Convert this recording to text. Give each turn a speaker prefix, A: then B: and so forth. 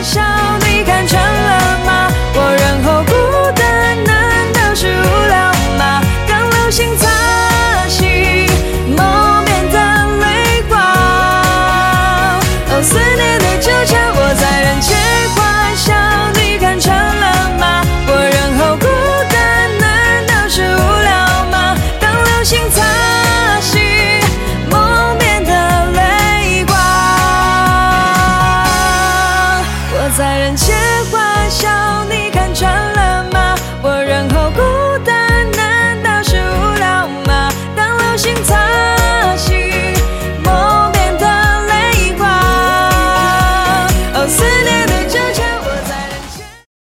A: 笑，你看穿了吗？我人后孤单难道是无聊吗？刚流行擦洗梦边的泪光，哦，思念的纠缠，我在人间欢笑，你看穿了吗？我人后孤单难道是无聊吗？刚流行擦